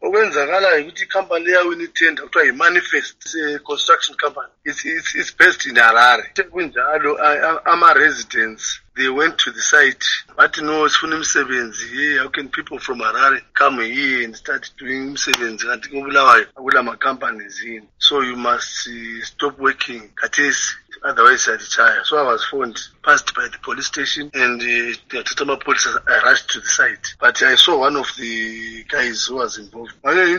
okwenzakalayo ukuthi icompany leyawina itender kuthiwa yi-Manifest, it's a construction company. It's based in Harare. Kunjalo ama-residents, they went to the site, but no, sifuna imisebenzi. How can people from Harare come here and start doing imisebenzi? Kanti kubulawayo akula ma-companies in. So you must stop working khathesi, otherwise yaditshaya. So I was passed by the police station, and the Tatama police, I rushed to the site. But I saw one of the guys who was involved.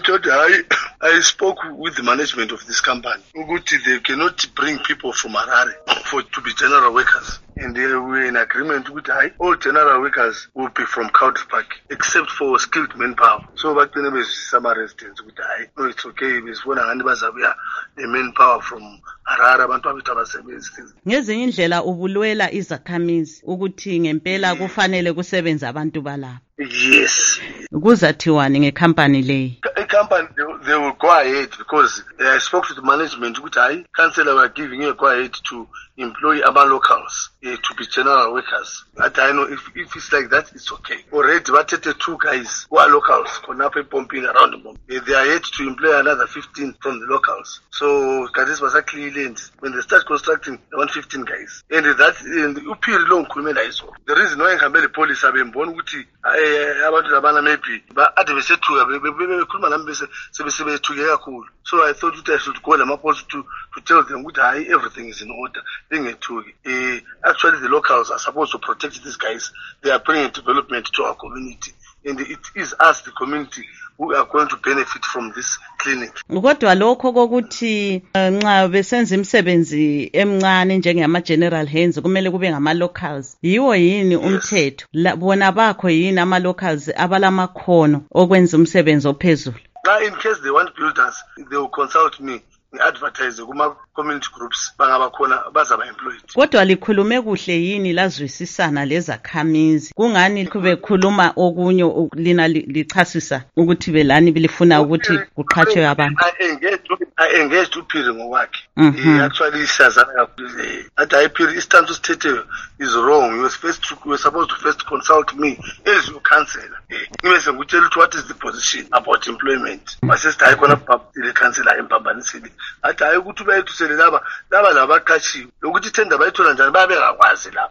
I spoke with the management of this company. They cannot bring people from Harare to be general workers. And they were in agreement with all general workers will be from Country Park, except for skilled manpower. So back then, some residents with no, it's okay. It's one the manpower from Harare, abantu abasebenzi. Ngezinye indlela ubulwela izakhamizi ukuthi ngempela kufanele kusebenza abantu balapha. Yes. Kuzathiwani ngecompany leyi? A company, they will go ahead because I spoke to the management ukuthi councillor were giving a go ahead to employ our locals to be general workers. But I know if it's like that, it's okay. Already, what the two guys who are locals, Konape pumping around them, they are yet to employ another 15 from the locals. So this was actually land. When they start constructing, they want 15 guys. And that in the UP long the reason why the police have been born ukuthi abantu labana maybe but ade besethuka bekhuluma nami bese sebethuke kakhulu. So I thought I should call them up also to tell them that everything is in order. Actually, the locals are supposed to protect these guys. They are bringing development to our community. And it is us, the community, who are going to benefit from this clinic. Kodwa lokho kokuthi nxa besenza imisebenzi emncane njengama general hands kumele kube ngama locals. Yiwo yini umthetho? Bona bakho yini ama locals abalamakhono okwenza umsebenzi ophezulu? Now in case they want builders, they will consult me. Advertise kuma community groups bangabakhona bazaba employed. Kodwa likhulume kuhle yini lazwisisana lezakhamizi? Kungani kube khuluma okunye lina lichasisa ukuthi belani bilifuna ukuthi kuqhatshwe abantu? I engaged uPhiri ngokwakhe. Actually siyazana kakhulu. At iPhiri istanto sithethe is wrong. You were supposed to first consult me as your counselor. Ngibese ngutshela ukuthi what is the position about employment. Masesithi hayikhona the counselor empambanisile. Athi hayi ukuthi bayethusele laba labaqhatshiwe ukuthi ithenda bayithola njani babe ngakwazi lapha.